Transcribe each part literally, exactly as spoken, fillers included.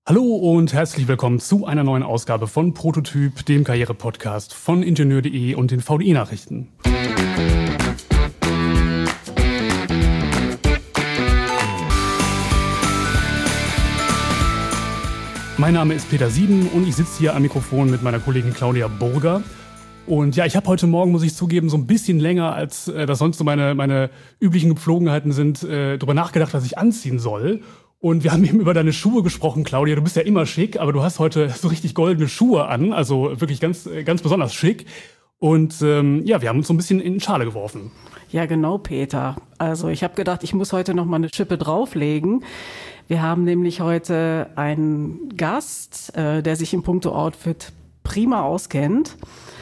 Hallo und herzlich willkommen zu einer neuen Ausgabe von Prototyp, dem Karriere-Podcast von Ingenieur punkt de und den V D I-Nachrichten. Mein Name ist Peter Sieben und ich sitze hier am Mikrofon mit meiner Kollegin Claudia Burger. Und ja, ich habe heute Morgen, muss ich zugeben, so ein bisschen länger, als äh, das sonst so meine, meine üblichen Gepflogenheiten sind, äh, darüber nachgedacht, was ich anziehen soll. Und wir haben eben über deine Schuhe gesprochen, Claudia. Du bist ja immer schick, aber du hast heute so richtig goldene Schuhe an, also wirklich ganz, ganz besonders schick. Und ähm, ja, wir haben uns so ein bisschen in die Schale geworfen. Ja, genau, Peter. Also ich habe gedacht, ich muss heute noch mal eine Schippe drauflegen. Wir haben nämlich heute einen Gast, äh, der sich in puncto Outfit prima auskennt.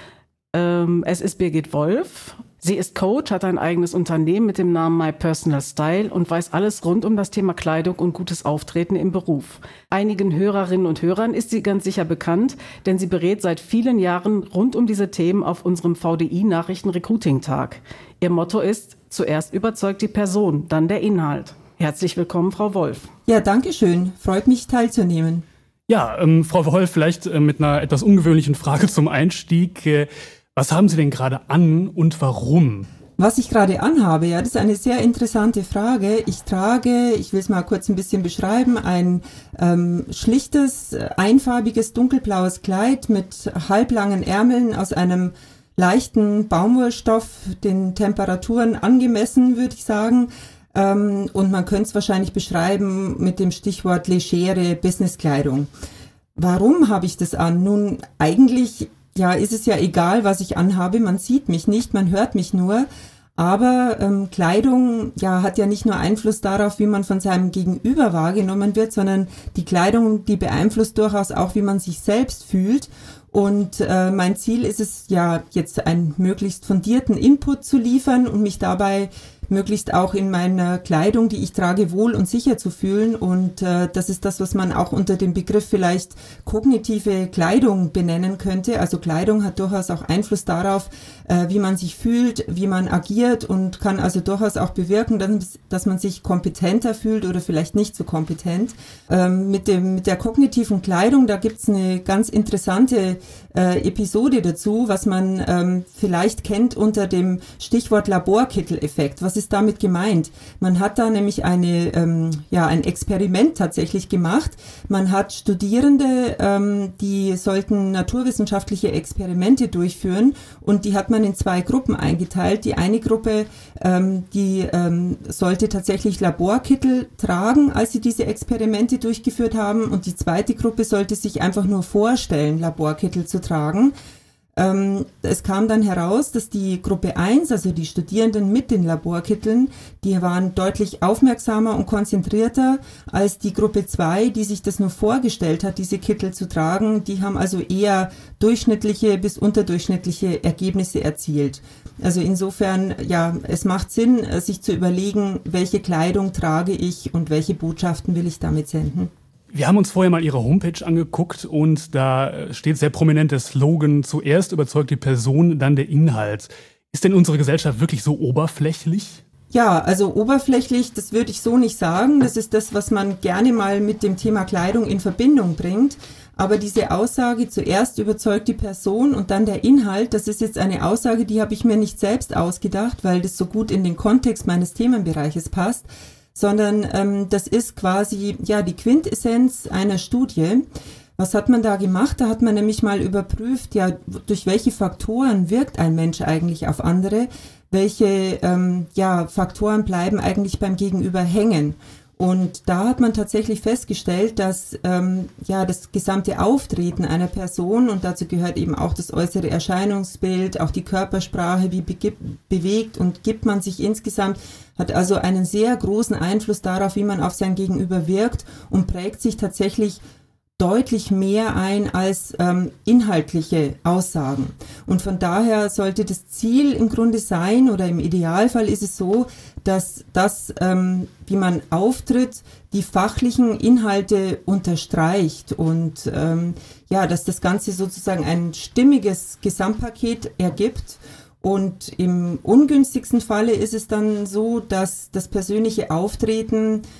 Ähm, es ist Birgit Wolf. Sie ist Coach, hat ein eigenes Unternehmen mit dem Namen My Personal Style und weiß alles rund um das Thema Kleidung und gutes Auftreten im Beruf. Einigen Hörerinnen und Hörern ist sie ganz sicher bekannt, denn sie berät seit vielen Jahren rund um diese Themen auf unserem V D I-Nachrichten-Recruiting-Tag. Ihr Motto ist: Zuerst überzeugt die Person, dann der Inhalt. Herzlich willkommen, Frau Wolf. Ja, danke schön. Freut mich, teilzunehmen. Ja, ähm, Frau Wolf, vielleicht äh, mit einer etwas ungewöhnlichen Frage zum Einstieg. Äh, Was haben Sie denn gerade an und warum? Was ich gerade anhabe, ja, das ist eine sehr interessante Frage. Ich trage, ich will es mal kurz ein bisschen beschreiben, ein ähm, schlichtes, einfarbiges, dunkelblaues Kleid mit halblangen Ärmeln aus einem leichten Baumwollstoff, den Temperaturen angemessen, würde ich sagen. Ähm, und man könnte es wahrscheinlich beschreiben mit dem Stichwort legere Businesskleidung. Warum habe ich das an? Nun, eigentlich ja, ist es ja egal, was ich anhabe. Man sieht mich nicht, man hört mich nur. Aber ähm, Kleidung ja hat ja nicht nur Einfluss darauf, wie man von seinem Gegenüber wahrgenommen wird, sondern die Kleidung, die beeinflusst durchaus auch, wie man sich selbst fühlt. Und äh, mein Ziel ist es ja jetzt, einen möglichst fundierten Input zu liefern und mich dabei möglichst auch in meiner Kleidung, die ich trage, wohl und sicher zu fühlen. Und äh, das ist das, was man auch unter dem Begriff vielleicht kognitive Kleidung benennen könnte. Also Kleidung hat durchaus auch Einfluss darauf, äh, wie man sich fühlt, wie man agiert und kann also durchaus auch bewirken, dass, dass man sich kompetenter fühlt oder vielleicht nicht so kompetent. Ähm, mit dem mit der kognitiven Kleidung, da gibt's eine ganz interessante äh, Episode dazu, was man ähm, vielleicht kennt unter dem Stichwort Laborkittel-Effekt. Was ist damit gemeint? Man hat da nämlich eine, ähm, ja, ein Experiment tatsächlich gemacht. Man hat Studierende, ähm, die sollten naturwissenschaftliche Experimente durchführen und die hat man in zwei Gruppen eingeteilt. Die eine Gruppe, ähm, die ähm, sollte tatsächlich Laborkittel tragen, als sie diese Experimente durchgeführt haben, und die zweite Gruppe sollte sich einfach nur vorstellen, Laborkittel zu tragen. Ähm, es kam dann heraus, dass die Gruppe eins, also die Studierenden mit den Laborkitteln, die waren deutlich aufmerksamer und konzentrierter als die Gruppe zwei, die sich das nur vorgestellt hat, diese Kittel zu tragen. Die haben also eher durchschnittliche bis unterdurchschnittliche Ergebnisse erzielt. Also insofern, ja, es macht Sinn, sich zu überlegen, welche Kleidung trage ich und welche Botschaften will ich damit senden. Wir haben uns vorher mal Ihre Homepage angeguckt und da steht sehr prominent der Slogan: Zuerst überzeugt die Person, dann der Inhalt. Ist denn unsere Gesellschaft wirklich so oberflächlich? Ja, also oberflächlich, das würde ich so nicht sagen. Das ist das, was man gerne mal mit dem Thema Kleidung in Verbindung bringt. Aber diese Aussage, zuerst überzeugt die Person und dann der Inhalt, das ist jetzt eine Aussage, die habe ich mir nicht selbst ausgedacht, weil das so gut in den Kontext meines Themenbereiches passt, sondern ähm, das ist quasi ja die Quintessenz einer Studie. Was hat man da gemacht? Da hat man nämlich mal überprüft, ja, durch welche Faktoren wirkt ein Mensch eigentlich auf andere, welche ähm, ja Faktoren bleiben eigentlich beim Gegenüber hängen. Und da hat man tatsächlich festgestellt, dass ähm, ja das gesamte Auftreten einer Person, und dazu gehört eben auch das äußere Erscheinungsbild, auch die Körpersprache, wie begib, bewegt und gibt man sich insgesamt, hat also einen sehr großen Einfluss darauf, wie man auf sein Gegenüber wirkt, und prägt sich tatsächlich deutlich mehr ein als ähm, inhaltliche Aussagen. Und von daher sollte das Ziel im Grunde sein, oder im Idealfall ist es so, dass das, ähm, wie man auftritt, die fachlichen Inhalte unterstreicht und ähm, ja, dass das Ganze sozusagen ein stimmiges Gesamtpaket ergibt. Und im ungünstigsten Falle ist es dann so, dass das persönliche Auftreten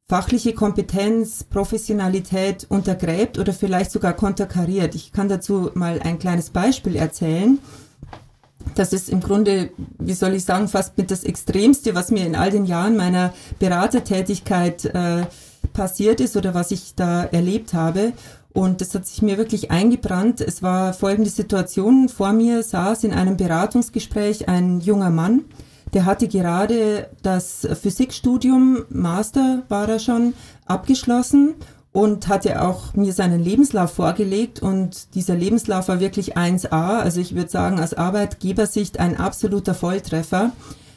fachliche Kompetenz, Professionalität untergräbt oder vielleicht sogar konterkariert. Ich kann dazu mal ein kleines Beispiel erzählen. Das ist im Grunde, wie soll ich sagen, fast mit das Extremste, was mir in all den Jahren meiner Beratertätigkeit äh, passiert ist oder was ich da erlebt habe. Und das hat sich mir wirklich eingebrannt. Es war folgende Situation. Vor mir saß in einem Beratungsgespräch ein junger Mann, der hatte gerade das Physikstudium, Master war er schon, abgeschlossen und hatte auch mir seinen Lebenslauf vorgelegt. Und dieser Lebenslauf war wirklich eins A. Also ich würde sagen, aus Arbeitgebersicht ein absoluter Volltreffer.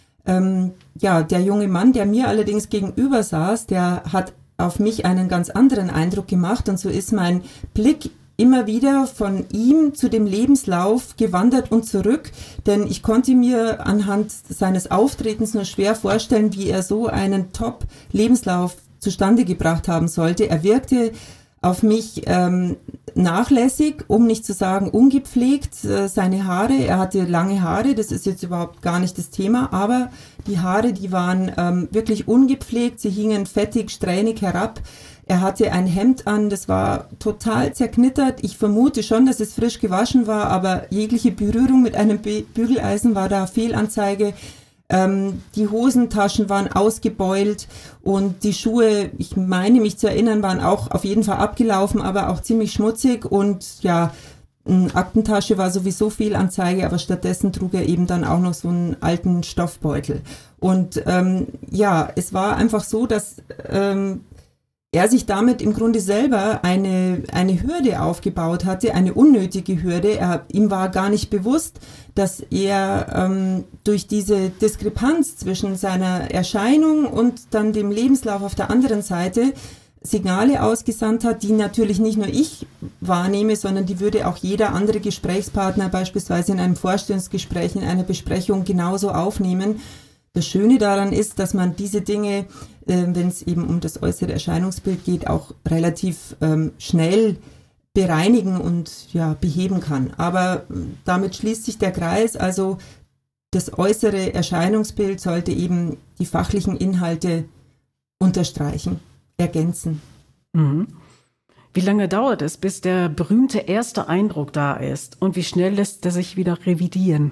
Ähm, ja, der junge Mann, der mir allerdings gegenüber saß, der hat auf mich einen ganz anderen Eindruck gemacht. Und so ist mein Blick immer wieder von ihm zu dem Lebenslauf gewandert und zurück, denn ich konnte mir anhand seines Auftretens nur schwer vorstellen, wie er so einen Top-Lebenslauf zustande gebracht haben sollte. Er wirkte auf mich ähm, nachlässig, um nicht zu sagen ungepflegt. Äh, seine Haare, er hatte lange Haare, das ist jetzt überhaupt gar nicht das Thema, aber die Haare, die waren ähm, wirklich ungepflegt, sie hingen fettig, strähnig herab. Er hatte ein Hemd an, das war total zerknittert. Ich vermute schon, dass es frisch gewaschen war, aber jegliche Berührung mit einem Bü- Bügeleisen war da Fehlanzeige. Ähm, die Hosentaschen waren ausgebeult und die Schuhe, ich meine mich zu erinnern, waren auch auf jeden Fall abgelaufen, aber auch ziemlich schmutzig. Und ja, eine Aktentasche war sowieso Fehlanzeige, aber stattdessen trug er eben dann auch noch so einen alten Stoffbeutel. Und ähm, ja, es war einfach so, dass ähm, er sich damit im Grunde selber eine, eine Hürde aufgebaut hatte, eine unnötige Hürde. Er, ihm war gar nicht bewusst, dass er ähm, durch diese Diskrepanz zwischen seiner Erscheinung und dann dem Lebenslauf auf der anderen Seite Signale ausgesandt hat, die natürlich nicht nur ich wahrnehme, sondern die würde auch jeder andere Gesprächspartner beispielsweise in einem Vorstellungsgespräch, in einer Besprechung genauso aufnehmen. Das Schöne daran ist, dass man diese Dinge, äh, wenn es eben um das äußere Erscheinungsbild geht, auch relativ ähm, schnell bereinigen und ja beheben kann. Aber äh, damit schließt sich der Kreis. Also das äußere Erscheinungsbild sollte eben die fachlichen Inhalte unterstreichen, ergänzen. Mhm. Wie lange dauert es, bis der berühmte erste Eindruck da ist? Und wie schnell lässt er sich wieder revidieren?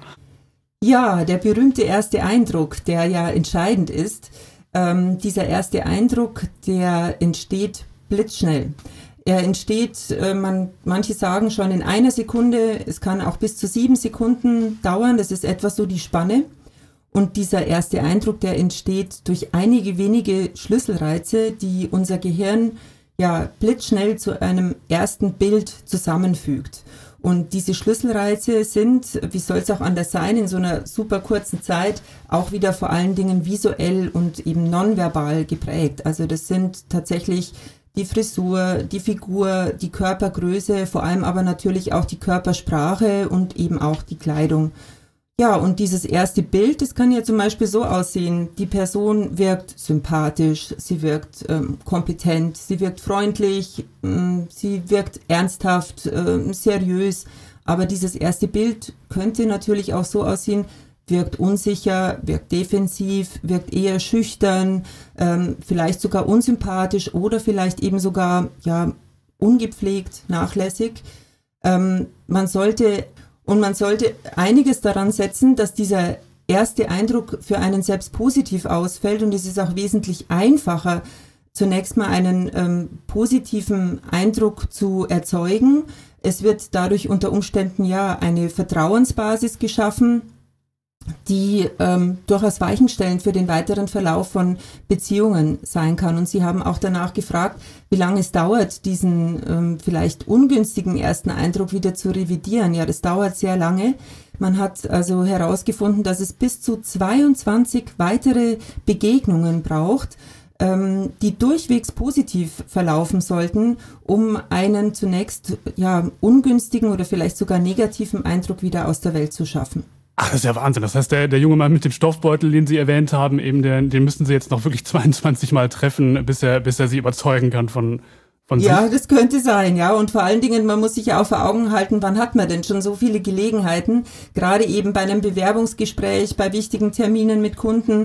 Ja, der berühmte erste Eindruck, der ja entscheidend ist, ähm, dieser erste Eindruck, der entsteht blitzschnell. Er entsteht, äh, man, manche sagen schon in einer Sekunde, es kann auch bis zu sieben Sekunden dauern, das ist etwa so die Spanne. Und dieser erste Eindruck, der entsteht durch einige wenige Schlüsselreize, die unser Gehirn ja blitzschnell zu einem ersten Bild zusammenfügt. Und diese Schlüsselreize sind, wie soll es auch anders sein, in so einer super kurzen Zeit auch wieder vor allen Dingen visuell und eben nonverbal geprägt. Also das sind tatsächlich die Frisur, die Figur, die Körpergröße, vor allem aber natürlich auch die Körpersprache und eben auch die Kleidung. Ja, und dieses erste Bild, das kann ja zum Beispiel so aussehen, die Person wirkt sympathisch, sie wirkt ähm, kompetent, sie wirkt freundlich, ähm, sie wirkt ernsthaft, ähm, seriös, aber dieses erste Bild könnte natürlich auch so aussehen, wirkt unsicher, wirkt defensiv, wirkt eher schüchtern, ähm, vielleicht sogar unsympathisch oder vielleicht eben sogar ja ungepflegt, nachlässig. Ähm, man sollte Und man sollte einiges daran setzen, dass dieser erste Eindruck für einen selbst positiv ausfällt. Und es ist auch wesentlich einfacher, zunächst mal einen ähm, positiven Eindruck zu erzeugen. Es wird dadurch unter Umständen ja eine Vertrauensbasis geschaffen, die ähm, durchaus weichenstellend für den weiteren Verlauf von Beziehungen sein kann. Und Sie haben auch danach gefragt, wie lange es dauert, diesen ähm, vielleicht ungünstigen ersten Eindruck wieder zu revidieren. Ja, das dauert sehr lange. Man hat also herausgefunden, dass es bis zu zweiundzwanzig weitere Begegnungen braucht, ähm, die durchwegs positiv verlaufen sollten, um einen zunächst ja ungünstigen oder vielleicht sogar negativen Eindruck wieder aus der Welt zu schaffen. Ach, das ist ja Wahnsinn. Das heißt, der, der junge Mann mit dem Stoffbeutel, den Sie erwähnt haben, eben den, den müssten Sie jetzt noch wirklich zweiundzwanzig Mal treffen, bis er, bis er Sie überzeugen kann von, von Ja, sich. das könnte sein, ja. Und vor allen Dingen, man muss sich ja auch vor Augen halten, wann hat man denn schon so viele Gelegenheiten, gerade eben bei einem Bewerbungsgespräch, bei wichtigen Terminen mit Kunden,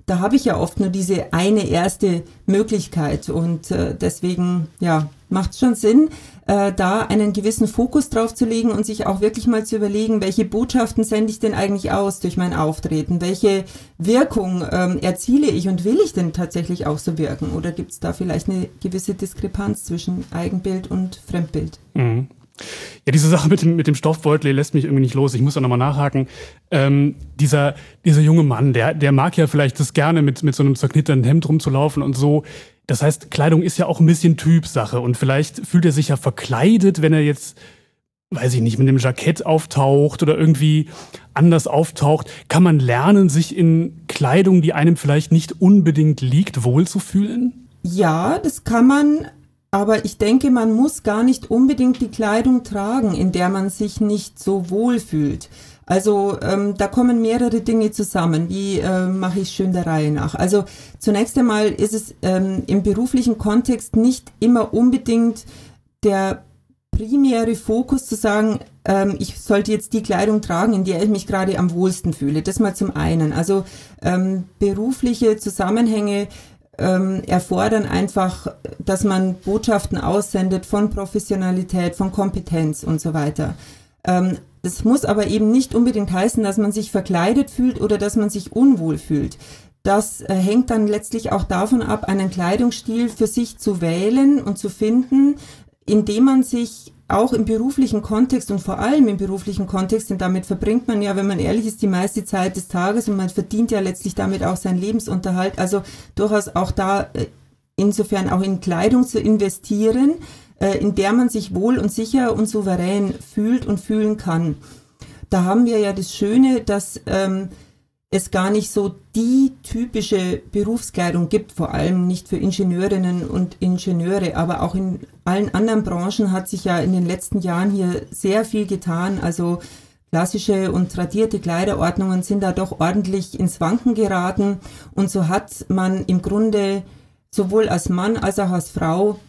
da habe ich ja oft nur diese eine erste Möglichkeit und äh, deswegen, ja, macht es schon Sinn, äh, da einen gewissen Fokus drauf zu legen und sich auch wirklich mal zu überlegen, welche Botschaften sende ich denn eigentlich aus durch mein Auftreten, welche Wirkung ähm, erziele ich und will ich denn tatsächlich auch so wirken oder gibt es da vielleicht eine gewisse Diskrepanz zwischen Eigenbild und Fremdbild? Mhm. Ja, diese Sache mit dem, mit dem Stoffbeutel lässt mich irgendwie nicht los. Ich muss da nochmal nachhaken. Ähm, dieser, dieser junge Mann, der, der mag ja vielleicht das gerne, mit, mit so einem zerknitterten Hemd rumzulaufen und so. Das heißt, Kleidung ist ja auch ein bisschen Typsache und vielleicht fühlt er sich ja verkleidet, wenn er jetzt, weiß ich nicht, mit einem Jackett auftaucht oder irgendwie anders auftaucht. Kann man lernen, sich in Kleidung, die einem vielleicht nicht unbedingt liegt, wohlzufühlen? Ja, das kann man. Aber ich denke, man muss gar nicht unbedingt die Kleidung tragen, in der man sich nicht so wohl fühlt. Also ähm, da kommen mehrere Dinge zusammen. Wie äh, mache ich schön der Reihe nach? Also zunächst einmal ist es ähm, im beruflichen Kontext nicht immer unbedingt der primäre Fokus zu sagen, ähm, ich sollte jetzt die Kleidung tragen, in der ich mich gerade am wohlsten fühle. Das mal zum einen. Also ähm, berufliche Zusammenhänge Ähm, erfordern einfach, dass man Botschaften aussendet von Professionalität, von Kompetenz und so weiter. Ähm, das muss aber eben nicht unbedingt heißen, dass man sich verkleidet fühlt oder dass man sich unwohl fühlt. Das äh, hängt dann letztlich auch davon ab, einen Kleidungsstil für sich zu wählen und zu finden, in dem man sich auch im beruflichen Kontext und vor allem im beruflichen Kontext, und damit verbringt man ja, wenn man ehrlich ist, die meiste Zeit des Tages und man verdient ja letztlich damit auch seinen Lebensunterhalt, also durchaus auch da äh, insofern auch in Kleidung zu investieren, äh, in der man sich wohl und sicher und souverän fühlt und fühlen kann. Da haben wir ja das Schöne, dass ähm, es gar nicht so die typische Berufskleidung gibt, vor allem nicht für Ingenieurinnen und Ingenieure, aber auch in allen anderen Branchen hat sich ja in den letzten Jahren hier sehr viel getan. Also klassische und tradierte Kleiderordnungen sind da doch ordentlich ins Wanken geraten und so hat man im Grunde sowohl als Mann als auch als Frau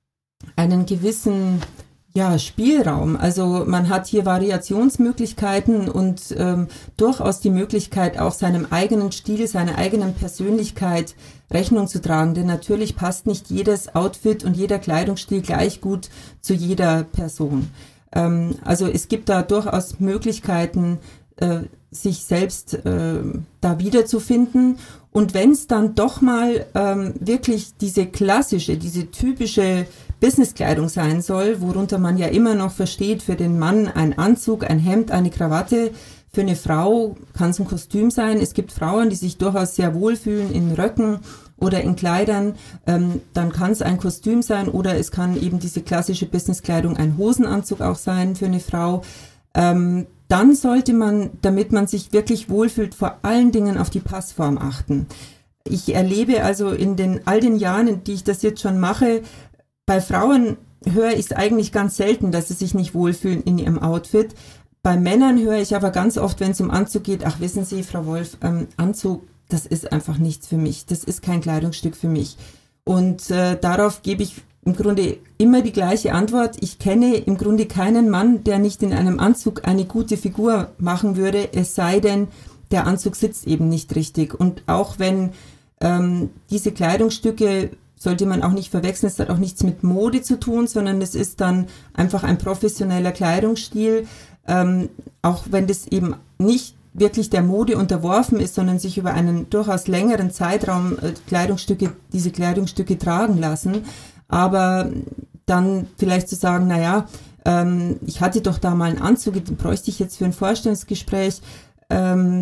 einen gewissen Ja, Spielraum. Also man hat hier Variationsmöglichkeiten und ähm, durchaus die Möglichkeit, auch seinem eigenen Stil, seiner eigenen Persönlichkeit Rechnung zu tragen. Denn natürlich passt nicht jedes Outfit und jeder Kleidungsstil gleich gut zu jeder Person. Ähm, also es gibt da durchaus Möglichkeiten, äh, sich selbst äh, da wiederzufinden. Und wenn es dann doch mal ähm, wirklich diese klassische, diese typische Businesskleidung sein soll, worunter man ja immer noch versteht, für den Mann ein Anzug, ein Hemd, eine Krawatte, für eine Frau kann es ein Kostüm sein. Es gibt Frauen, die sich durchaus sehr wohlfühlen in Röcken oder in Kleidern, ähm, dann kann es ein Kostüm sein oder es kann eben diese klassische Businesskleidung ein Hosenanzug auch sein für eine Frau. Ähm, dann sollte man, damit man sich wirklich wohlfühlt, vor allen Dingen auf die Passform achten. Ich erlebe also in den all den Jahren, in die ich das jetzt schon mache, bei Frauen höre ich es eigentlich ganz selten, dass sie sich nicht wohlfühlen in ihrem Outfit. Bei Männern höre ich aber ganz oft, wenn es um Anzug geht, ach wissen Sie, Frau Wolf, ähm, Anzug, das ist einfach nichts für mich. Das ist kein Kleidungsstück für mich. Und äh, darauf gebe ich im Grunde immer die gleiche Antwort. Ich kenne im Grunde keinen Mann, der nicht in einem Anzug eine gute Figur machen würde, es sei denn, der Anzug sitzt eben nicht richtig. Und auch wenn ähm, diese Kleidungsstücke sollte man auch nicht verwechseln, es hat auch nichts mit Mode zu tun, sondern es ist dann einfach ein professioneller Kleidungsstil, ähm, auch wenn das eben nicht wirklich der Mode unterworfen ist, sondern sich über einen durchaus längeren Zeitraum äh, Kleidungsstücke, diese Kleidungsstücke tragen lassen. Aber dann vielleicht zu sagen, naja, ähm, ich hatte doch da mal einen Anzug, den bräuchte ich jetzt für ein Vorstellungsgespräch, ähm,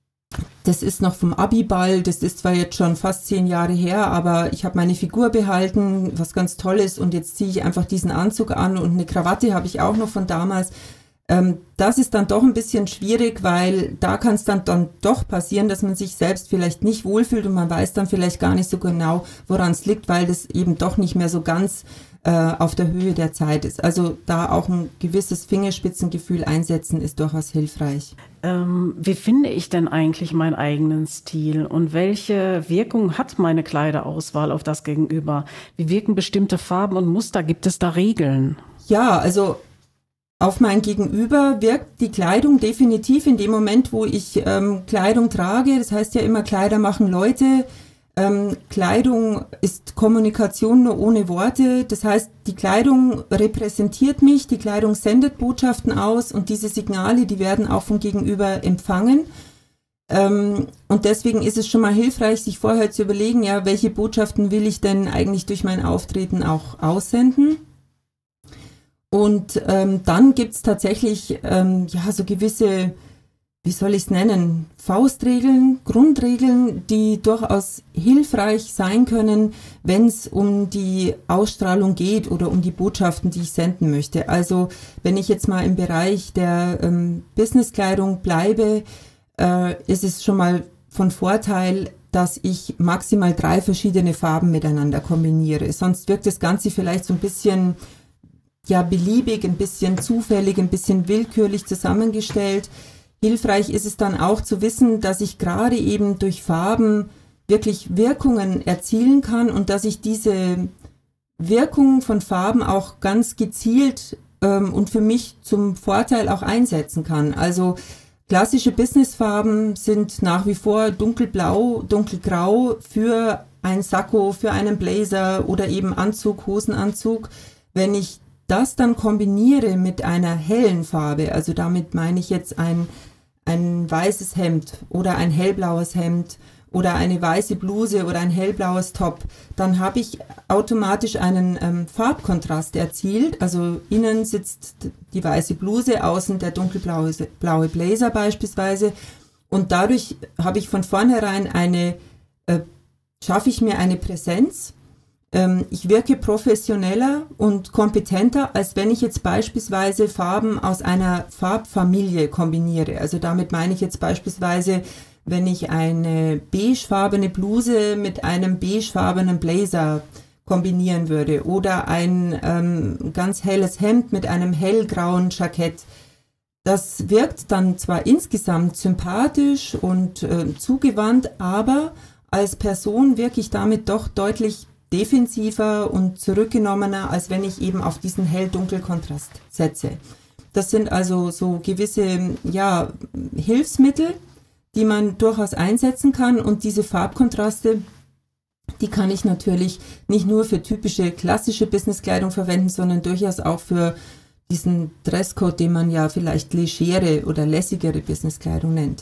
das ist noch vom Abiball, das ist zwar jetzt schon fast zehn Jahre her, aber ich habe meine Figur behalten, was ganz toll ist und jetzt ziehe ich einfach diesen Anzug an und eine Krawatte habe ich auch noch von damals. Ähm, das ist dann doch ein bisschen schwierig, weil da kann es dann, dann doch passieren, dass man sich selbst vielleicht nicht wohlfühlt und man weiß dann vielleicht gar nicht so genau, woran es liegt, weil das eben doch nicht mehr so ganz äh, auf der Höhe der Zeit ist. Also da auch ein gewisses Fingerspitzengefühl einsetzen ist durchaus hilfreich. Ähm, wie finde ich denn eigentlich meinen eigenen Stil und welche Wirkung hat meine Kleiderauswahl auf das Gegenüber? Wie wirken bestimmte Farben und Muster? Gibt es da Regeln? Ja, also auf mein Gegenüber wirkt die Kleidung definitiv in dem Moment, wo ich ähm, Kleidung trage. Das heißt ja immer, Kleider machen Leute. Ähm, Kleidung ist Kommunikation nur ohne Worte. Das heißt, die Kleidung repräsentiert mich, die Kleidung sendet Botschaften aus und diese Signale, die werden auch vom Gegenüber empfangen. Ähm, und deswegen ist es schon mal hilfreich, sich vorher zu überlegen, ja, welche Botschaften will ich denn eigentlich durch mein Auftreten auch aussenden? Und ähm, dann gibt's tatsächlich ähm, ja so gewisse, wie soll ich es nennen, Faustregeln, Grundregeln, die durchaus hilfreich sein können, wenn es um die Ausstrahlung geht oder um die Botschaften, die ich senden möchte. Also wenn ich jetzt mal im Bereich der ähm, Businesskleidung bleibe, äh, ist es schon mal von Vorteil, dass ich maximal drei verschiedene Farben miteinander kombiniere. Sonst wirkt das Ganze vielleicht so ein bisschen ja beliebig, ein bisschen zufällig, ein bisschen willkürlich zusammengestellt. Hilfreich ist es dann auch zu wissen, dass ich gerade eben durch Farben wirklich Wirkungen erzielen kann und dass ich diese Wirkung von Farben auch ganz gezielt ähm, und für mich zum Vorteil auch einsetzen kann. Also klassische Businessfarben sind nach wie vor dunkelblau, dunkelgrau für ein Sakko, für einen Blazer oder eben Anzug, Hosenanzug. Wenn ich das dann kombiniere mit einer hellen Farbe, also damit meine ich jetzt ein, ein weißes Hemd oder ein hellblaues Hemd oder eine weiße Bluse oder ein hellblaues Top, dann habe ich automatisch einen ähm, Farbkontrast erzielt. Also innen sitzt die weiße Bluse, außen der dunkelblaue blaue Blazer beispielsweise und dadurch habe ich von vornherein eine, äh, schaffe ich mir eine Präsenz. Ich wirke professioneller und kompetenter, als wenn ich jetzt beispielsweise Farben aus einer Farbfamilie kombiniere. Also damit meine ich jetzt beispielsweise, wenn ich eine beigefarbene Bluse mit einem beigefarbenen Blazer kombinieren würde oder ein ähm, ganz helles Hemd mit einem hellgrauen Jackett. Das wirkt dann zwar insgesamt sympathisch und äh, zugewandt, aber als Person wirke ich damit doch deutlich defensiver und zurückgenommener, als wenn ich eben auf diesen Hell-Dunkel-Kontrast setze. Das sind also so gewisse ja, Hilfsmittel, die man durchaus einsetzen kann und diese Farbkontraste, die kann ich natürlich nicht nur für typische klassische Businesskleidung verwenden, sondern durchaus auch für diesen Dresscode, den man ja vielleicht legere oder lässigere Businesskleidung nennt.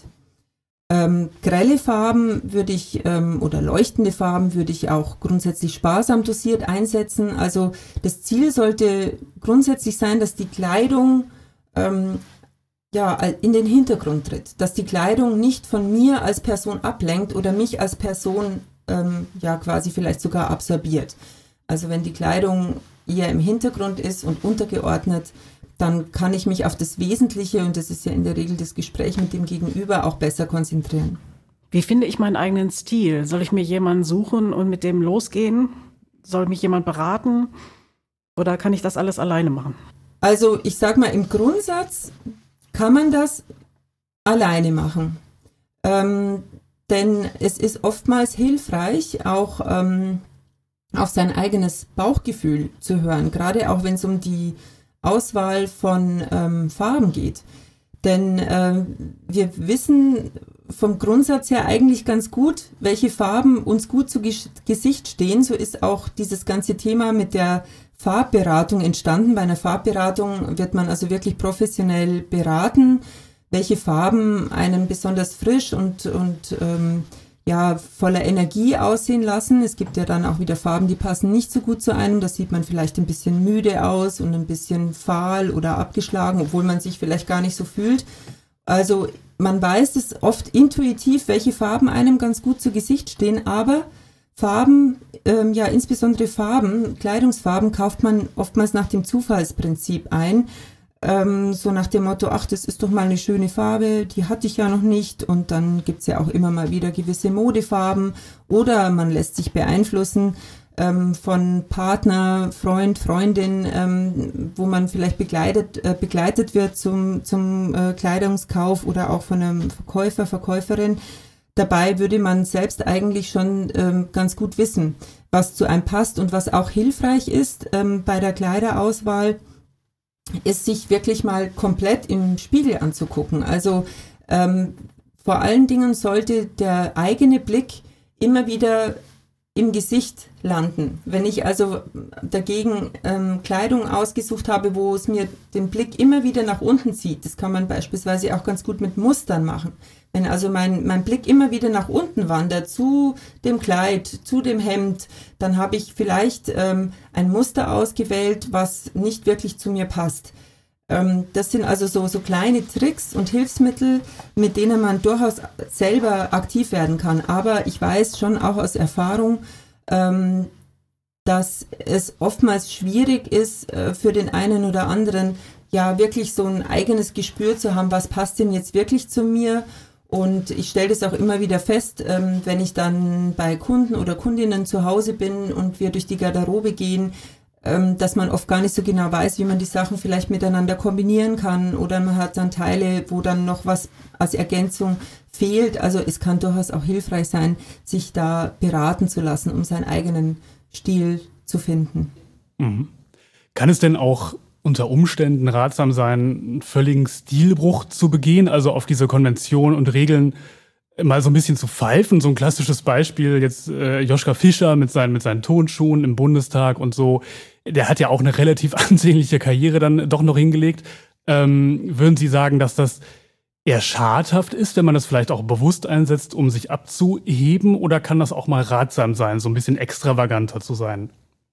Ähm, grelle Farben würde ich ähm, oder leuchtende Farben würde ich auch grundsätzlich sparsam dosiert einsetzen. Also das Ziel sollte grundsätzlich sein, dass die Kleidung ähm, ja in den Hintergrund tritt, dass die Kleidung nicht von mir als Person ablenkt oder mich als Person ähm, ja quasi vielleicht sogar absorbiert. Also wenn die Kleidung eher im Hintergrund ist und untergeordnet, dann kann ich mich auf das Wesentliche, und das ist ja in der Regel das Gespräch mit dem Gegenüber, auch besser konzentrieren. Wie finde ich meinen eigenen Stil? Soll ich mir jemanden suchen und mit dem losgehen? Soll mich jemand beraten? Oder kann ich das alles alleine machen? Also ich sag mal, im Grundsatz kann man das alleine machen. Ähm, denn es ist oftmals hilfreich, auch ähm, auf sein eigenes Bauchgefühl zu hören, gerade auch wenn es um die Auswahl von ähm, Farben geht. Denn äh, wir wissen vom Grundsatz her eigentlich ganz gut, welche Farben uns gut zu Ges- Gesicht stehen. So ist auch dieses ganze Thema mit der Farbberatung entstanden. Bei einer Farbberatung wird man also wirklich professionell beraten, welche Farben einen besonders frisch und, und ähm, ja, voller Energie aussehen lassen. Es gibt ja dann auch wieder Farben, die passen nicht so gut zu einem. Da sieht man vielleicht ein bisschen müde aus und ein bisschen fahl oder abgeschlagen, obwohl man sich vielleicht gar nicht so fühlt. Also man weiß es oft intuitiv, welche Farben einem ganz gut zu Gesicht stehen, aber Farben, ähm, ja insbesondere Farben, Kleidungsfarben kauft man oftmals nach dem Zufallsprinzip ein. Ähm, so nach dem Motto, ach, das ist doch mal eine schöne Farbe, die hatte ich ja noch nicht, und dann gibt's ja auch immer mal wieder gewisse Modefarben, oder man lässt sich beeinflussen ähm, von Partner, Freund, Freundin, ähm, wo man vielleicht begleitet, äh, begleitet wird zum, zum äh, Kleidungskauf oder auch von einem Verkäufer, Verkäuferin. Dabei würde man selbst eigentlich schon ähm, ganz gut wissen, was zu einem passt, und was auch hilfreich ist ähm, bei der Kleiderauswahl. ist, sich wirklich mal komplett im Spiegel anzugucken. Also ähm, vor allen Dingen sollte der eigene Blick immer wieder im Gesicht landen. Wenn ich also dagegen ähm, Kleidung ausgesucht habe, wo es mir den Blick immer wieder nach unten zieht, das kann man beispielsweise auch ganz gut mit Mustern machen. Wenn also mein, mein Blick immer wieder nach unten wandert, zu dem Kleid, zu dem Hemd, dann habe ich vielleicht ähm, ein Muster ausgewählt, was nicht wirklich zu mir passt. Ähm, das sind also so, so kleine Tricks und Hilfsmittel, mit denen man durchaus selber aktiv werden kann. Aber ich weiß schon auch aus Erfahrung, ähm, dass es oftmals schwierig ist, äh, für den einen oder anderen, ja wirklich so ein eigenes Gespür zu haben, was passt denn jetzt wirklich zu mir. Und ich stelle das auch immer wieder fest, ähm, wenn ich dann bei Kunden oder Kundinnen zu Hause bin und wir durch die Garderobe gehen, ähm, dass man oft gar nicht so genau weiß, wie man die Sachen vielleicht miteinander kombinieren kann, oder man hat dann Teile, wo dann noch was als Ergänzung fehlt. Also es kann durchaus auch hilfreich sein, sich da beraten zu lassen, um seinen eigenen Stil zu finden. Mhm. Kann es denn auch unter Umständen ratsam sein, einen völligen Stilbruch zu begehen, also auf diese Konventionen und Regeln mal so ein bisschen zu pfeifen? So ein klassisches Beispiel jetzt äh, Joschka Fischer mit seinen, mit seinen Tonschuhen im Bundestag und so, der hat ja auch eine relativ ansehnliche Karriere dann doch noch hingelegt. Ähm, würden Sie sagen, dass das eher schadhaft ist, wenn man das vielleicht auch bewusst einsetzt, um sich abzuheben, oder kann das auch mal ratsam sein, so ein bisschen extravaganter zu sein?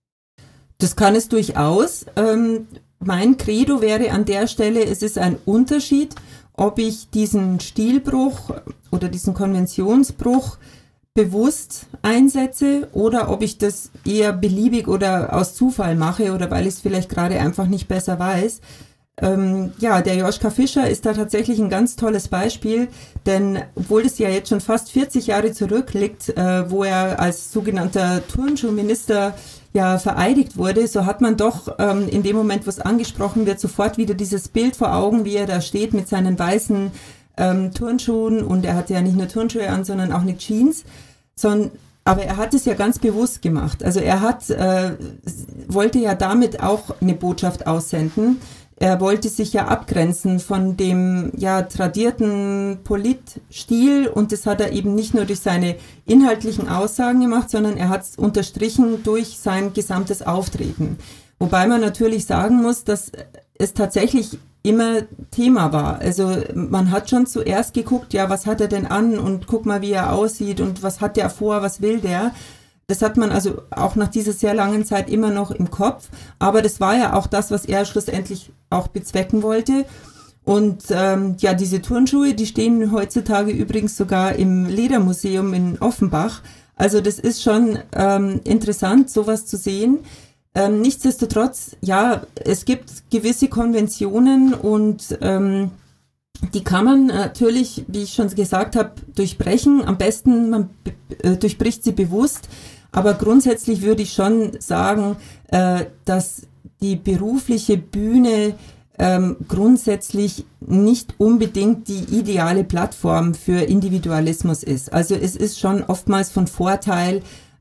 Das kann es durchaus. Ähm, mein Credo wäre an der Stelle, es ist ein Unterschied, ob ich diesen Stilbruch oder diesen Konventionsbruch bewusst einsetze oder ob ich das eher beliebig oder aus Zufall mache oder weil ich es vielleicht gerade einfach nicht besser weiß. Ähm, ja, der Joschka Fischer ist da tatsächlich ein ganz tolles Beispiel, denn obwohl es ja jetzt schon fast vierzig Jahre zurückliegt, äh, wo er als sogenannter Turnschuhminister ja vereidigt wurde, so hat man doch ähm, in dem Moment, wo es angesprochen wird, sofort wieder dieses Bild vor Augen, wie er da steht mit seinen weißen ähm, Turnschuhen, und er hatte ja nicht nur Turnschuhe an, sondern auch eine Jeans, sondern aber er hat es ja ganz bewusst gemacht. Also er hat äh, wollte ja damit auch eine Botschaft aussenden. Er wollte sich ja abgrenzen von dem ja tradierten Politstil, und das hat er eben nicht nur durch seine inhaltlichen Aussagen gemacht, sondern er hat es unterstrichen durch sein gesamtes Auftreten. Wobei man natürlich sagen muss, dass es tatsächlich immer Thema war. Also man hat schon zuerst geguckt, ja, was hat er denn an, und guck mal, wie er aussieht, und was hat der vor, was will der. Das hat man also auch nach dieser sehr langen Zeit immer noch im Kopf. Aber das war ja auch das, was er schlussendlich auch bezwecken wollte. Und ähm, ja, diese Turnschuhe, die stehen heutzutage übrigens sogar im Ledermuseum in Offenbach. Also das ist schon ähm, interessant, sowas zu sehen. Ähm, nichtsdestotrotz, ja, es gibt gewisse Konventionen, und ähm, die kann man natürlich, wie ich schon gesagt habe, durchbrechen. Am besten, man äh, durchbricht sie bewusst. Aber grundsätzlich würde ich schon sagen, äh, dass die berufliche Bühne ähm, grundsätzlich nicht unbedingt die ideale Plattform für Individualismus ist. Also es ist schon oftmals von Vorteil,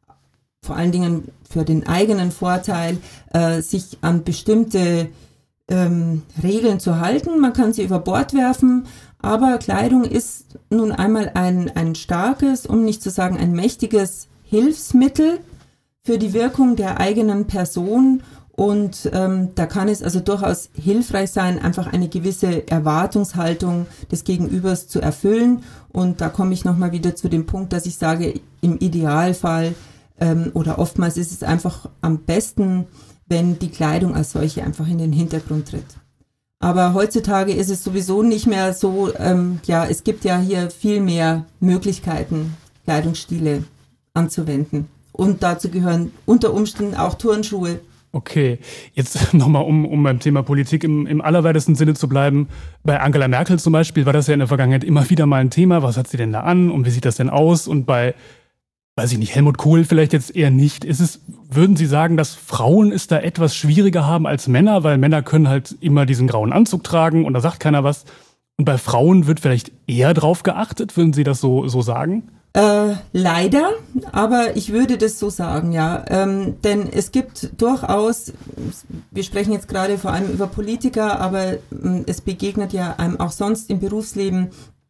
vor allen Dingen für den eigenen Vorteil, äh, sich an bestimmte ähm, Regeln zu halten. Man kann sie über Bord werfen, aber Kleidung ist nun einmal ein, ein starkes, um nicht zu sagen ein mächtiges Hilfsmittel für die Wirkung der eigenen Person, und ähm, da kann es also durchaus hilfreich sein, einfach eine gewisse Erwartungshaltung des Gegenübers zu erfüllen, und da komme ich nochmal wieder zu dem Punkt, dass ich sage, im Idealfall ähm, oder oftmals ist es einfach am besten, wenn die Kleidung als solche einfach in den Hintergrund tritt. Aber heutzutage ist es sowieso nicht mehr so, ähm, ja, es gibt ja hier viel mehr Möglichkeiten, Kleidungsstile anzuwenden. Und dazu gehören unter Umständen auch Turnschuhe. Okay, jetzt nochmal, um, um beim Thema Politik im, im allerweitesten Sinne zu bleiben. Bei Angela Merkel zum Beispiel war das ja in der Vergangenheit immer wieder mal ein Thema. Was hat sie denn da an und wie sieht das denn aus? Und bei, weiß ich nicht, Helmut Kohl vielleicht jetzt eher nicht. Ist es, würden Sie sagen, dass Frauen es da etwas schwieriger haben als Männer? Weil Männer können halt immer diesen grauen Anzug tragen und da sagt keiner was. Und bei Frauen wird vielleicht eher drauf geachtet, würden Sie das so, so sagen? Äh, leider, aber ich würde das so sagen, ja. Ähm, denn es gibt durchaus, wir sprechen jetzt gerade vor allem über Politiker, aber ähm, es begegnet ja einem auch sonst im Berufsleben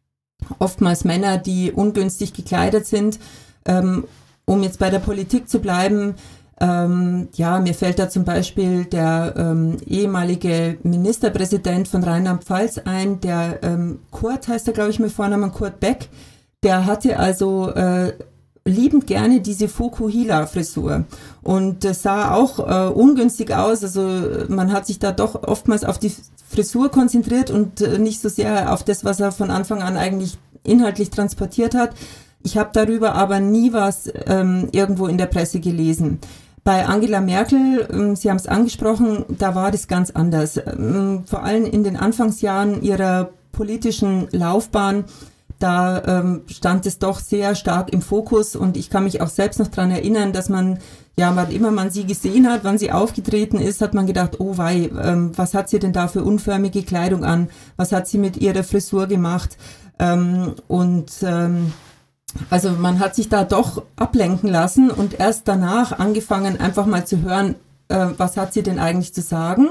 oftmals Männer, die ungünstig gekleidet sind. Ähm, um jetzt bei der Politik zu bleiben, ähm, ja, mir fällt da zum Beispiel der ähm, ehemalige Ministerpräsident von Rheinland-Pfalz ein, der ähm, Kurt heißt er, glaube ich, mit Vornamen Kurt Beck. Der hatte also äh, liebend gerne diese Fukuhila-Frisur und das sah auch äh, ungünstig aus. Also man hat sich da doch oftmals auf die Frisur konzentriert und äh, nicht so sehr auf das, was er von Anfang an eigentlich inhaltlich transportiert hat. Ich habe darüber aber nie was ähm, irgendwo in der Presse gelesen. Bei Angela Merkel, ähm, Sie haben es angesprochen, da war das ganz anders. Ähm, vor allem in den Anfangsjahren ihrer politischen Laufbahn, da ähm, stand es doch sehr stark im Fokus und ich kann mich auch selbst noch dran erinnern, dass man, ja, wann immer man sie gesehen hat, wann sie aufgetreten ist, hat man gedacht, oh wei, ähm, was hat sie denn da für unförmige Kleidung an? Was hat sie mit ihrer Frisur gemacht? Ähm, und ähm, also man hat sich da doch ablenken lassen und erst danach angefangen, einfach mal zu hören, äh, was hat sie denn eigentlich zu sagen?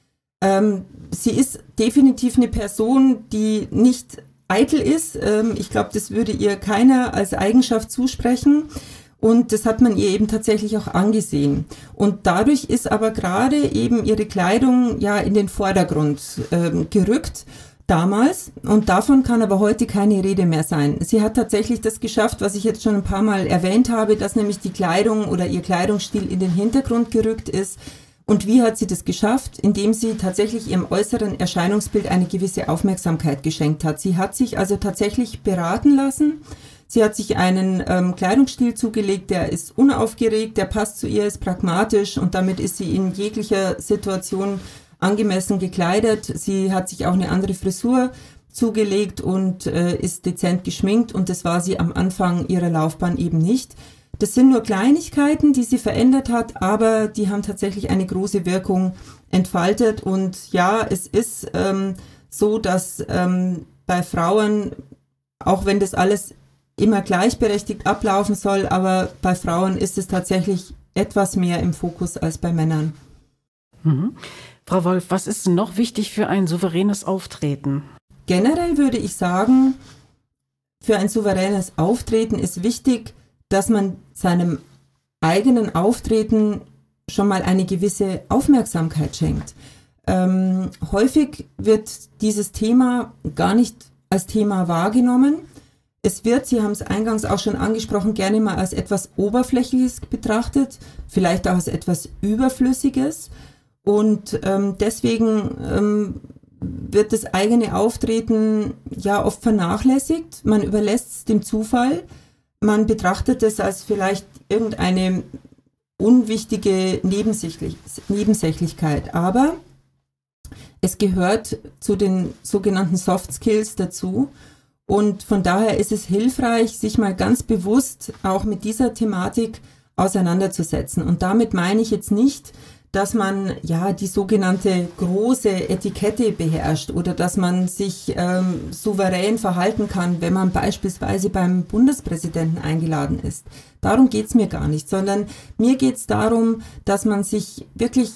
Ähm, sie ist definitiv eine Person, die nicht eitel ist. Ähm, ich glaube, das würde ihr keiner als Eigenschaft zusprechen. Und das hat man ihr eben tatsächlich auch angesehen. Und dadurch ist aber gerade eben ihre Kleidung ja in den Vordergrund ähm, gerückt damals. Und davon kann aber heute keine Rede mehr sein. Sie hat tatsächlich das geschafft, was ich jetzt schon ein paar Mal erwähnt habe, dass nämlich die Kleidung oder ihr Kleidungsstil in den Hintergrund gerückt ist. Und wie hat sie das geschafft? Indem sie tatsächlich ihrem äußeren Erscheinungsbild eine gewisse Aufmerksamkeit geschenkt hat. Sie hat sich also tatsächlich beraten lassen. Sie hat sich einen ähm, Kleidungsstil zugelegt, der ist unaufgeregt, der passt zu ihr, ist pragmatisch und damit ist sie in jeglicher Situation angemessen gekleidet. Sie hat sich auch eine andere Frisur zugelegt und äh, ist dezent geschminkt und das war sie am Anfang ihrer Laufbahn eben nicht. Das sind nur Kleinigkeiten, die sie verändert hat, aber die haben tatsächlich eine große Wirkung entfaltet. Und ja, es ist ähm, so, dass ähm, bei Frauen, auch wenn das alles immer gleichberechtigt ablaufen soll, aber bei Frauen ist es tatsächlich etwas mehr im Fokus als bei Männern. Mhm. Frau Wolf, was ist noch wichtig für ein souveränes Auftreten? Generell würde ich sagen, für ein souveränes Auftreten ist wichtig, dass man seinem eigenen Auftreten schon mal eine gewisse Aufmerksamkeit schenkt. Ähm, häufig wird dieses Thema gar nicht als Thema wahrgenommen. Es wird, Sie haben es eingangs auch schon angesprochen, gerne mal als etwas Oberflächliches betrachtet, vielleicht auch als etwas Überflüssiges. Und ähm, deswegen ähm, wird das eigene Auftreten ja oft vernachlässigt. Man überlässt es dem Zufall. Man betrachtet es als vielleicht irgendeine unwichtige Nebensächlich- Nebensächlichkeit, aber es gehört zu den sogenannten Soft Skills dazu und von daher ist es hilfreich, sich mal ganz bewusst auch mit dieser Thematik auseinanderzusetzen. Und damit meine ich jetzt nicht, dass man ja die sogenannte große Etikette beherrscht oder dass man sich ähm, souverän verhalten kann, wenn man beispielsweise beim Bundespräsidenten eingeladen ist. Darum geht's mir gar nicht, sondern mir geht's darum, dass man sich wirklich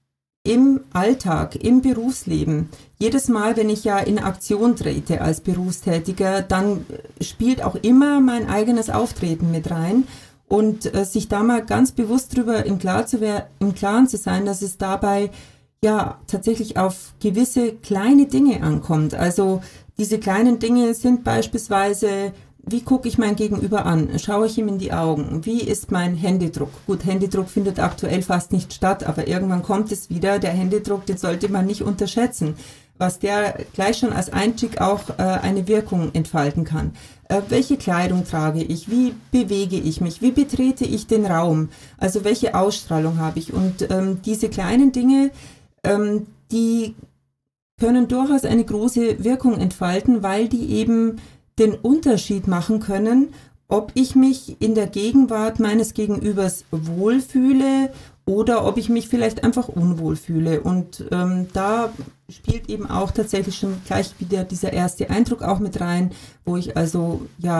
im Alltag, im Berufsleben, jedes Mal, wenn ich ja in Aktion trete als Berufstätiger, dann spielt auch immer mein eigenes Auftreten mit rein. Und äh, sich da mal ganz bewusst drüber im, Klar zu wer- im Klaren zu sein, dass es dabei ja tatsächlich auf gewisse kleine Dinge ankommt. Also diese kleinen Dinge sind beispielsweise, wie gucke ich mein Gegenüber an? Schaue ich ihm in die Augen? Wie ist mein Händedruck? Gut, Händedruck findet aktuell fast nicht statt, aber irgendwann kommt es wieder. Der Händedruck, den sollte man nicht unterschätzen, was der gleich schon als Einstieg auch äh, eine Wirkung entfalten kann. Äh, welche Kleidung trage ich? Wie bewege ich mich? Wie betrete ich den Raum? Also welche Ausstrahlung habe ich? Und ähm, diese kleinen Dinge, ähm, die können durchaus eine große Wirkung entfalten, weil die eben den Unterschied machen können, ob ich mich in der Gegenwart meines Gegenübers wohlfühle oder ob ich mich vielleicht einfach unwohl fühle. Und ähm, da spielt eben auch tatsächlich schon gleich wieder dieser erste Eindruck auch mit rein, wo ich also ja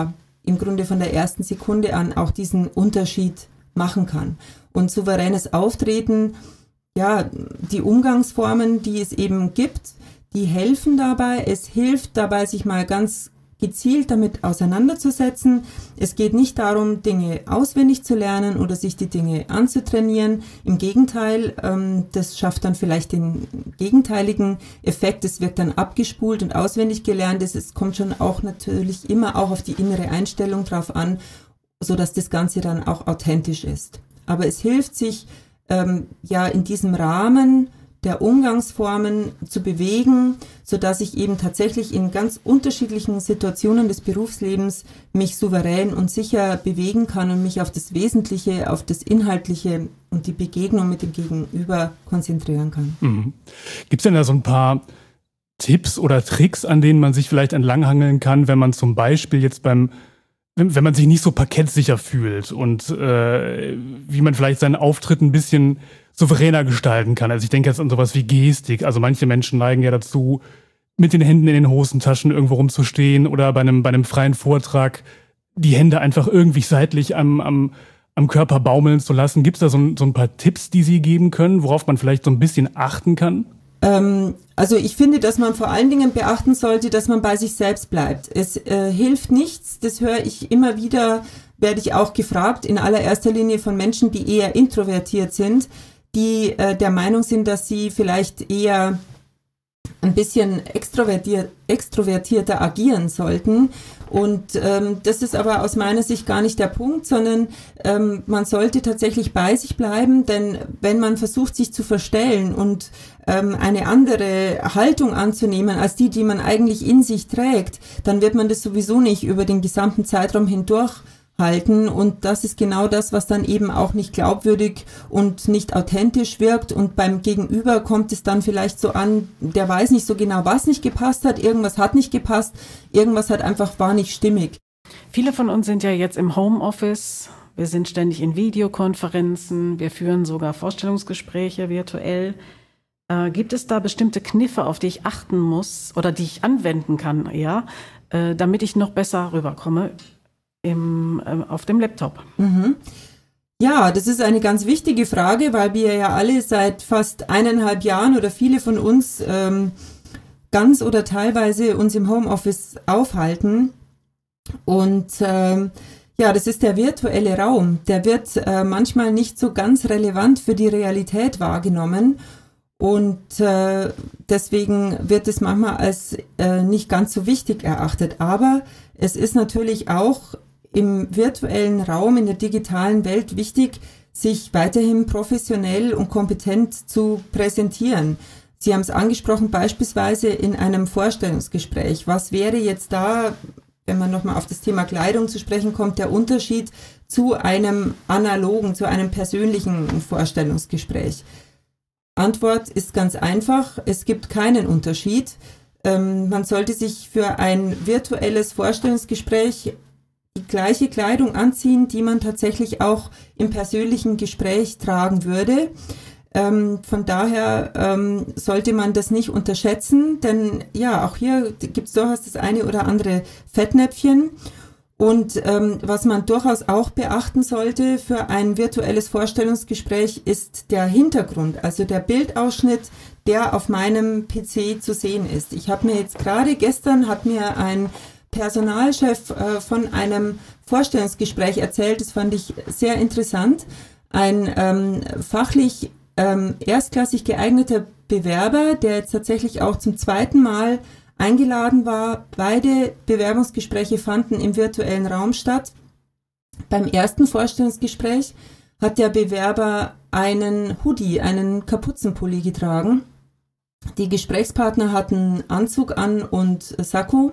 im Grunde von der ersten Sekunde an auch diesen Unterschied machen kann. Und souveränes Auftreten, ja, die Umgangsformen, die es eben gibt, die helfen dabei. Es hilft dabei, sich mal ganz gezielt damit auseinanderzusetzen. Es geht nicht darum, Dinge auswendig zu lernen oder sich die Dinge anzutrainieren. Im Gegenteil, ähm, das schafft dann vielleicht den gegenteiligen Effekt. Es wird dann abgespult und auswendig gelernt. Es, es kommt schon auch natürlich immer auch auf die innere Einstellung drauf an, sodass das Ganze dann auch authentisch ist. Aber es hilft sich, ähm, ja, in diesem Rahmen der Umgangsformen zu bewegen, sodass ich eben tatsächlich in ganz unterschiedlichen Situationen des Berufslebens mich souverän und sicher bewegen kann und mich auf das Wesentliche, auf das Inhaltliche und die Begegnung mit dem Gegenüber konzentrieren kann. Mhm. Gibt es denn da so ein paar Tipps oder Tricks, an denen man sich vielleicht entlanghangeln kann, wenn man zum Beispiel jetzt beim wenn man sich nicht so parkettsicher fühlt und äh, wie man vielleicht seinen Auftritt ein bisschen souveräner gestalten kann. Also ich denke jetzt an sowas wie Gestik. Also manche Menschen neigen ja dazu, mit den Händen in den Hosentaschen irgendwo rumzustehen oder bei einem, bei einem freien Vortrag die Hände einfach irgendwie seitlich am, am, am Körper baumeln zu lassen. Gibt es da so ein, so ein paar Tipps, die Sie geben können, worauf man vielleicht so ein bisschen achten kann? Also ich finde, dass man vor allen Dingen beachten sollte, dass man bei sich selbst bleibt. Es äh, hilft nichts, das höre ich immer wieder, werde ich auch gefragt, in allererster Linie von Menschen, die eher introvertiert sind, die äh, der Meinung sind, dass sie vielleicht eher ein bisschen extrovertiert, extrovertierter agieren sollten. Und ähm, das ist aber aus meiner Sicht gar nicht der Punkt, sondern ähm, man sollte tatsächlich bei sich bleiben, denn wenn man versucht, sich zu verstellen und ähm, eine andere Haltung anzunehmen als die, die man eigentlich in sich trägt, dann wird man das sowieso nicht über den gesamten Zeitraum hindurch halten, und das ist genau das, was dann eben auch nicht glaubwürdig und nicht authentisch wirkt, und beim Gegenüber kommt es dann vielleicht so an, der weiß nicht so genau, was nicht gepasst hat, irgendwas hat nicht gepasst, irgendwas hat einfach, war nicht stimmig. Viele von uns sind ja jetzt im Homeoffice, wir sind ständig in Videokonferenzen, wir führen sogar Vorstellungsgespräche virtuell. Äh, gibt es da bestimmte Kniffe, auf die ich achten muss oder die ich anwenden kann, ja, äh, damit ich noch besser rüberkomme? Im, äh, auf dem Laptop. Mhm. Ja, das ist eine ganz wichtige Frage, weil wir ja alle seit fast eineinhalb Jahren oder viele von uns ähm, ganz oder teilweise uns im Homeoffice aufhalten. Und ähm, ja, das ist der virtuelle Raum. Der wird äh, manchmal nicht so ganz relevant für die Realität wahrgenommen. Und äh, deswegen wird es manchmal als äh, nicht ganz so wichtig erachtet. Aber es ist natürlich auch im virtuellen Raum, in der digitalen Welt wichtig, sich weiterhin professionell und kompetent zu präsentieren. Sie haben es angesprochen, beispielsweise in einem Vorstellungsgespräch. Was wäre jetzt da, wenn man nochmal auf das Thema Kleidung zu sprechen kommt, der Unterschied zu einem analogen, zu einem persönlichen Vorstellungsgespräch? Antwort ist ganz einfach, es gibt keinen Unterschied. Ähm, man sollte sich für ein virtuelles Vorstellungsgespräch die gleiche Kleidung anziehen, die man tatsächlich auch im persönlichen Gespräch tragen würde. Ähm, von daher ähm, sollte man das nicht unterschätzen, denn ja, auch hier gibt es durchaus das eine oder andere Fettnäpfchen. Und ähm, was man durchaus auch beachten sollte für ein virtuelles Vorstellungsgespräch ist der Hintergrund, also der Bildausschnitt, der auf meinem P C zu sehen ist. Ich habe mir jetzt gerade gestern, hat mir ein Personalchef äh, von einem Vorstellungsgespräch erzählt, das fand ich sehr interessant. Ein ähm, fachlich ähm, erstklassig geeigneter Bewerber, der jetzt tatsächlich auch zum zweiten Mal eingeladen war. Beide Bewerbungsgespräche fanden im virtuellen Raum statt. Beim ersten Vorstellungsgespräch hat der Bewerber einen Hoodie, einen Kapuzenpulli getragen. Die Gesprächspartner hatten Anzug an und Sakko.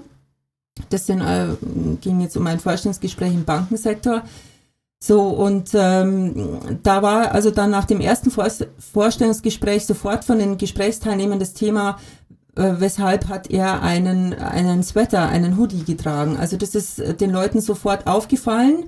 Das sind, äh, ging jetzt um ein Vorstellungsgespräch im Bankensektor. So, und ähm, da war also dann nach dem ersten Vor- Vorstellungsgespräch sofort von den Gesprächsteilnehmern das Thema, äh, weshalb hat er einen, einen Sweater, einen Hoodie getragen. Also das ist den Leuten sofort aufgefallen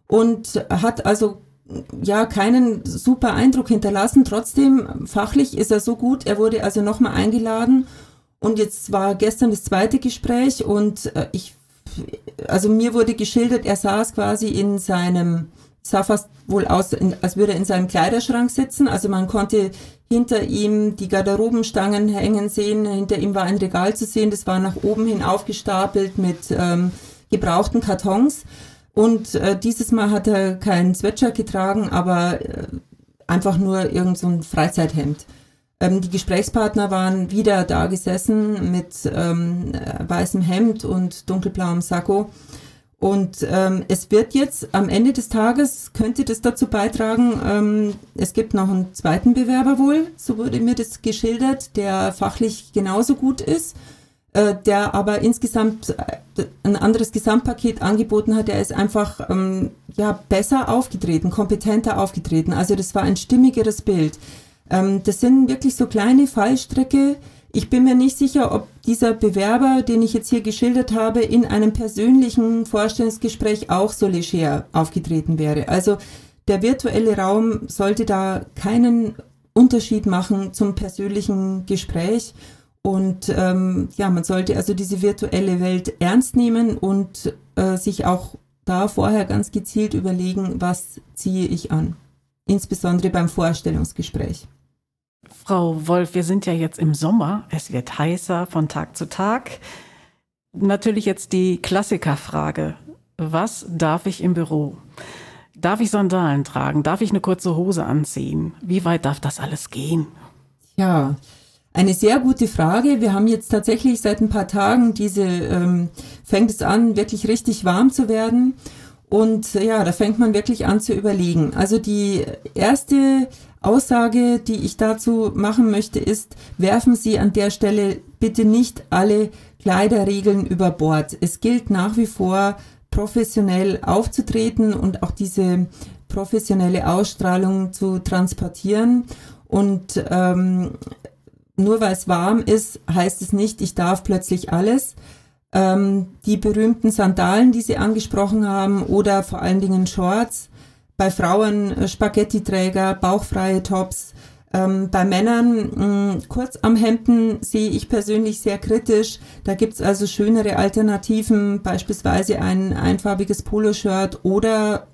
und hat also ja keinen super Eindruck hinterlassen. Trotzdem, fachlich ist er so gut, er wurde also nochmal eingeladen. Und jetzt war gestern das zweite Gespräch und äh, ich also mir wurde geschildert, er saß quasi in seinem, sah fast wohl aus, in, als würde er in seinem Kleiderschrank sitzen. Also man konnte hinter ihm die Garderobenstangen hängen sehen, hinter ihm war ein Regal zu sehen, das war nach oben hin aufgestapelt mit ähm, gebrauchten Kartons. Und äh, dieses Mal hat er kein Sweatshirt getragen, aber äh, einfach nur irgend so ein Freizeithemd. Ähm, die Gesprächspartner waren wieder da gesessen mit ähm, weißem Hemd und dunkelblauem Sakko. Und ähm, es wird jetzt am Ende des Tages, könnte das dazu beitragen, ähm, es gibt noch einen zweiten Bewerber wohl, so wurde mir das geschildert, der fachlich genauso gut ist, äh, der aber insgesamt äh, ein anderes Gesamtpaket angeboten hat. Er ist einfach ähm, ja besser aufgetreten, kompetenter aufgetreten. Also das war ein stimmigeres Bild. Ähm, das sind wirklich so kleine Fallstricke. Ich bin mir nicht sicher, ob dieser Bewerber, den ich jetzt hier geschildert habe, in einem persönlichen Vorstellungsgespräch auch so leger aufgetreten wäre. Also der virtuelle Raum sollte da keinen Unterschied machen zum persönlichen Gespräch. Und ähm, ja, man sollte also diese virtuelle Welt ernst nehmen und äh, sich auch da vorher ganz gezielt überlegen, was ziehe ich an. Insbesondere beim Vorstellungsgespräch. Frau Wolf, wir sind ja jetzt im Sommer. Es wird heißer von Tag zu Tag. Natürlich jetzt die Klassikerfrage. Was darf ich im Büro? Darf ich Sandalen tragen? Darf ich eine kurze Hose anziehen? Wie weit darf das alles gehen? Ja, eine sehr gute Frage. Wir haben jetzt tatsächlich seit ein paar Tagen diese, ähm, fängt es an, wirklich richtig warm zu werden. Und ja, da fängt man wirklich an zu überlegen. Also die erste Aussage, die ich dazu machen möchte, ist, werfen Sie an der Stelle bitte nicht alle Kleiderregeln über Bord. Es gilt nach wie vor, professionell aufzutreten und auch diese professionelle Ausstrahlung zu transportieren. Und ähm, nur weil es warm ist, heißt es nicht, ich darf plötzlich alles. Ähm, die berühmten Sandalen, die Sie angesprochen haben, oder vor allen Dingen Shorts, bei Frauen äh, Spaghetti-Träger, bauchfreie Tops, ähm, bei Männern mh, kurz am Hemden sehe ich persönlich sehr kritisch. Da gibt's also schönere Alternativen, beispielsweise ein einfarbiges Poloshirt oder,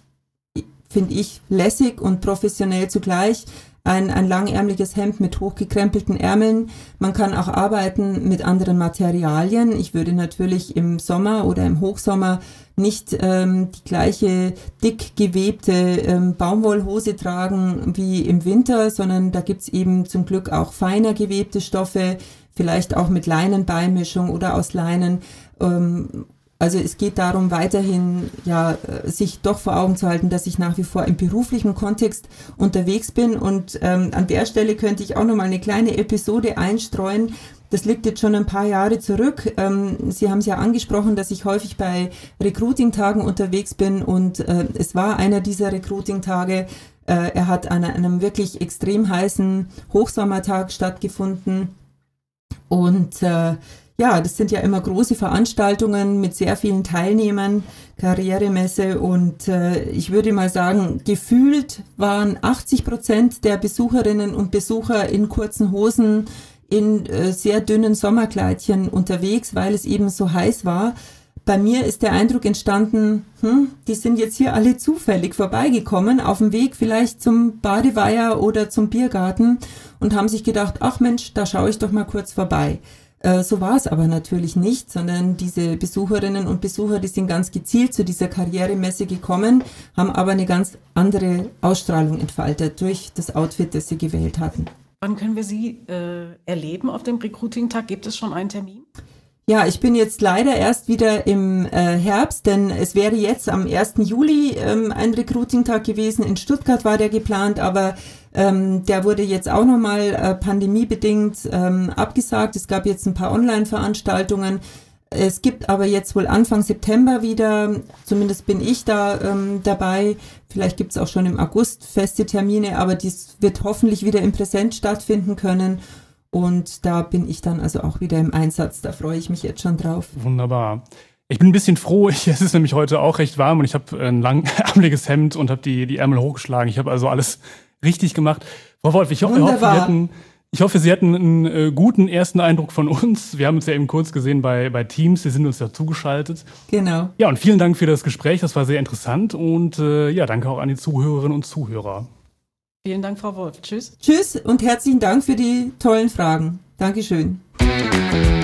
finde ich, lässig und professionell zugleich, Ein, ein langärmeliges Hemd mit hochgekrempelten Ärmeln. Man kann auch arbeiten mit anderen Materialien. Ich würde natürlich im Sommer oder im Hochsommer nicht ähm, die gleiche dick gewebte ähm, Baumwollhose tragen wie im Winter, sondern da gibt's eben zum Glück auch feiner gewebte Stoffe, vielleicht auch mit Leinenbeimischung oder aus Leinen. Ähm, Also es geht darum, weiterhin ja sich doch vor Augen zu halten, dass ich nach wie vor im beruflichen Kontext unterwegs bin. Und ähm, an der Stelle könnte ich auch noch mal eine kleine Episode einstreuen. Das liegt jetzt schon ein paar Jahre zurück. Ähm, Sie haben es ja angesprochen, dass ich häufig bei Recruiting-Tagen unterwegs bin. Und äh, es war einer dieser Recruiting-Tage. Äh, er hat an einem wirklich extrem heißen Hochsommertag stattgefunden. Und äh, ja, das sind ja immer große Veranstaltungen mit sehr vielen Teilnehmern, Karrieremesse, und äh, ich würde mal sagen, gefühlt waren achtzig Prozent der Besucherinnen und Besucher in kurzen Hosen, in äh, sehr dünnen Sommerkleidchen unterwegs, weil es eben so heiß war. Bei mir ist der Eindruck entstanden, hm, die sind jetzt hier alle zufällig vorbeigekommen, auf dem Weg vielleicht zum Badeweiher oder zum Biergarten und haben sich gedacht, ach Mensch, da schaue ich doch mal kurz vorbei. So war es aber natürlich nicht, sondern diese Besucherinnen und Besucher, die sind ganz gezielt zu dieser Karrieremesse gekommen, haben aber eine ganz andere Ausstrahlung entfaltet durch das Outfit, das sie gewählt hatten. Wann können wir Sie äh, erleben auf dem Recruiting-Tag? Gibt es schon einen Termin? Ja, ich bin jetzt leider erst wieder im äh, Herbst, denn es wäre jetzt am ersten Juli ähm, ein Recruiting-Tag gewesen. In Stuttgart war der geplant, aber ähm, der wurde jetzt auch nochmal äh, pandemiebedingt ähm, abgesagt. Es gab jetzt ein paar Online-Veranstaltungen. Es gibt aber jetzt wohl Anfang September wieder, zumindest bin ich da ähm, dabei. Vielleicht gibt es auch schon im August feste Termine, aber dies wird hoffentlich wieder im Präsenz stattfinden können. Und da bin ich dann also auch wieder im Einsatz. Da freue ich mich jetzt schon drauf. Wunderbar. Ich bin ein bisschen froh. Ich, es ist nämlich heute auch recht warm und ich habe ein langärmeliges Hemd und habe die, die Ärmel hochgeschlagen. Ich habe also alles richtig gemacht. Frau Wolf, ich, ho- ich hoffe, wir hatten Ich hoffe, Sie hatten einen äh, guten ersten Eindruck von uns. Wir haben uns ja eben kurz gesehen bei, bei Teams. Sie sind uns ja zugeschaltet. Genau. Ja, und vielen Dank für das Gespräch. Das war sehr interessant. Und äh, ja, danke auch an die Zuhörerinnen und Zuhörer. Vielen Dank, Frau Wolf. Tschüss. Tschüss und herzlichen Dank für die tollen Fragen. Dankeschön.